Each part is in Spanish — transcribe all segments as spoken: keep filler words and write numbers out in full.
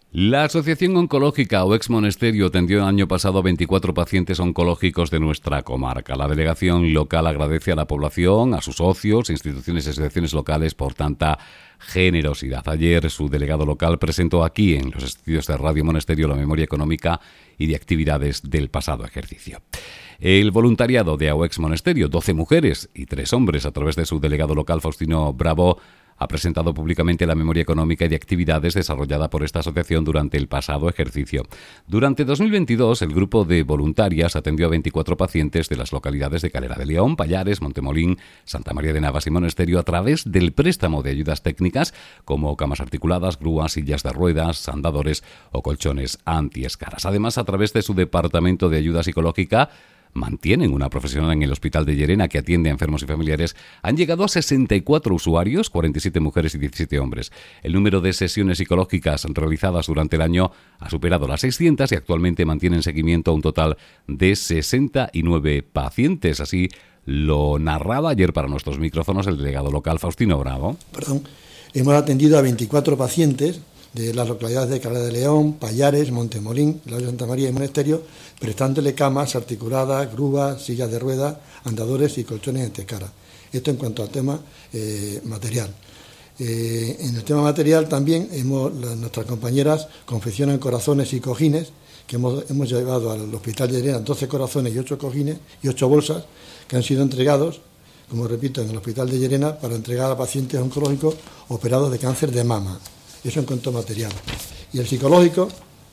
La Asociación Oncológica OEX Monesterio atendió el año pasado a veinticuatro pacientes oncológicos de nuestra comarca. La delegación local agradece a la población, a sus socios, instituciones y asociaciones locales por tanta generosidad. Ayer su delegado local presentó aquí en los estudios de Radio Monesterio la memoria económica y de actividades del pasado ejercicio. El voluntariado de OEX Monesterio, doce mujeres y tres hombres, a través de su delegado local Faustino Bravo, ha presentado públicamente la memoria económica y de actividades desarrollada por esta asociación durante el pasado ejercicio. Durante dos mil veintidós, el grupo de voluntarias atendió a veinticuatro pacientes de las localidades de Calera de León, Pallares, Montemolín, Santa María de Navas y Monesterio a través del préstamo de ayudas técnicas como camas articuladas, grúas, sillas de ruedas, andadores o colchones antiescaras. Además, a través de su departamento de ayuda psicológica, mantienen una profesional en el Hospital de Llerena que atiende a enfermos y familiares. Han llegado a sesenta y cuatro usuarios, cuarenta y siete mujeres y diecisiete hombres. El número de sesiones psicológicas realizadas durante el año ha superado las seiscientas y actualmente mantienen seguimiento a un total de sesenta y nueve pacientes. Así lo narraba ayer para nuestros micrófonos el delegado local Faustino Bravo. Perdón, hemos atendido a veinticuatro pacientes de las localidades de Calera de León, Pallares, Montemolín, la de Santa María y Monesterio, prestándole camas articuladas, grúas, sillas de ruedas, andadores y colchones antiescaras. Esto en cuanto al tema eh, material. Eh, en el tema material también hemos, las, nuestras compañeras confeccionan corazones y cojines, que hemos, hemos llevado al Hospital de Llerena doce corazones y ocho cojines y ocho bolsas que han sido entregados, como repito, en el Hospital de Llerena para entregar a pacientes oncológicos operados de cáncer de mama. Eso en cuanto a material. Y el psicológico,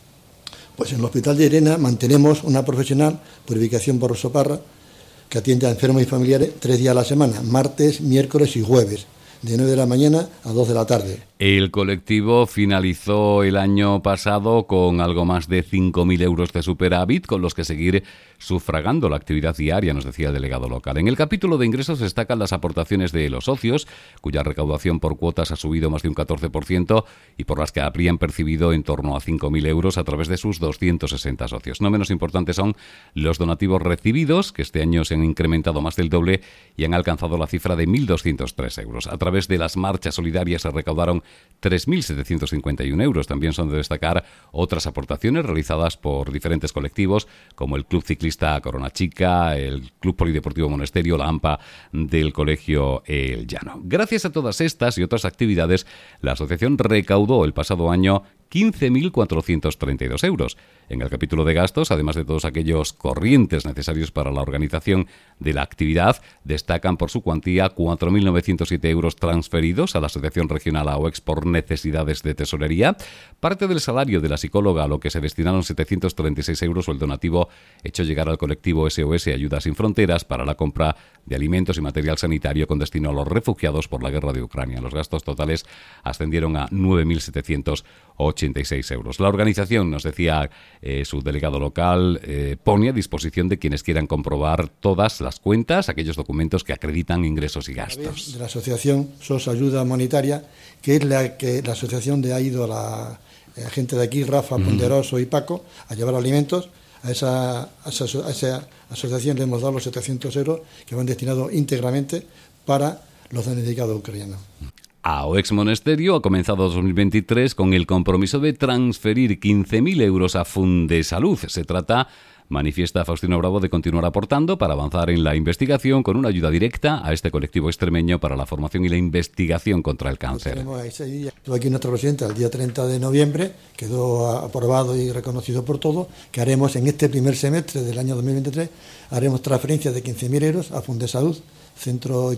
pues en el Hospital de Llerena mantenemos una profesional, Purificación Borroso Parra, que atiende a enfermos y familiares tres días a la semana, martes, miércoles y jueves, de nueve de la mañana a dos de la tarde. El colectivo finalizó el año pasado con algo más de cinco mil euros de superávit, con los que seguir sufragando la actividad diaria, nos decía el delegado local. En el capítulo de ingresos destacan las aportaciones de los socios, cuya recaudación por cuotas ha subido más de un catorce por ciento y por las que habrían percibido en torno a cinco mil euros a través de sus doscientos sesenta socios. No menos importantes son los donativos recibidos, que este año se han incrementado más del doble y han alcanzado la cifra de mil doscientos tres euros. A través de las marchas solidarias se recaudaron tres mil setecientos cincuenta y uno euros. También son de destacar otras aportaciones realizadas por diferentes colectivos, como el Club Ciclista Corona Chica, el Club Polideportivo Monesterio, la AMPA del Colegio El Llano. Gracias a todas estas y otras actividades, la asociación recaudó el pasado año quince mil cuatrocientos treinta y dos euros. En el capítulo de gastos, además de todos aquellos corrientes necesarios para la organización de la actividad, destacan por su cuantía cuatro mil novecientos siete euros transferidos a la Asociación Regional OEX por necesidades de tesorería, parte del salario de la psicóloga a lo que se destinaron setecientos treinta y seis euros o el donativo hecho llegar al colectivo S O S Ayudas Sin Fronteras para la compra de alimentos y material sanitario con destino a los refugiados por la guerra de Ucrania. Los gastos totales ascendieron a nueve mil setecientos ochenta y seis euros. La organización, nos decía eh, su delegado local, eh, pone a disposición de quienes quieran comprobar todas las cuentas, aquellos documentos que acreditan ingresos y gastos. De la asociación S O S Ayuda Humanitaria, que es la que la asociación de ha ido a la eh, gente de aquí, Rafa, Ponderoso mm. y Paco, a llevar alimentos. A esa, a, esa, a esa asociación le hemos dado los setecientos euros que van destinados íntegramente para los damnificados ucranianos. A OEX Monesterio ha comenzado dos mil veintitrés con el compromiso de transferir quince mil euros a Fundesalud. Se trata, manifiesta Faustino Bravo, de continuar aportando para avanzar en la investigación con una ayuda directa a este colectivo extremeño para la formación y la investigación contra el cáncer. Estuvo aquí nuestro presidente el día treinta de noviembre, quedó aprobado y reconocido por todos, que haremos en este primer semestre del año dos mil veintitrés, haremos transferencias de quince mil euros a Fundesalud, centro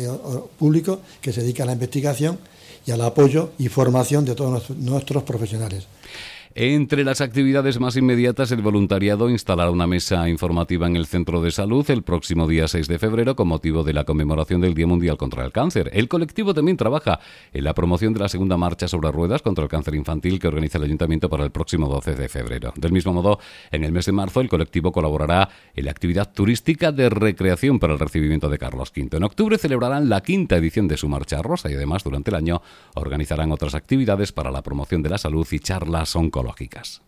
público que se dedica a la investigación y al apoyo y formación de todos nuestros profesionales. Entre las actividades más inmediatas, el voluntariado instalará una mesa informativa en el Centro de Salud el próximo día seis de febrero con motivo de la conmemoración del Día Mundial contra el Cáncer. El colectivo también trabaja en la promoción de la segunda marcha sobre ruedas contra el cáncer infantil que organiza el Ayuntamiento para el próximo doce de febrero. Del mismo modo, en el mes de marzo, el colectivo colaborará en la actividad turística de recreación para el recibimiento de Carlos quinto. En octubre celebrarán la quinta edición de su Marcha Rosa y además durante el año organizarán otras actividades para la promoción de la salud y charlas oncológicas.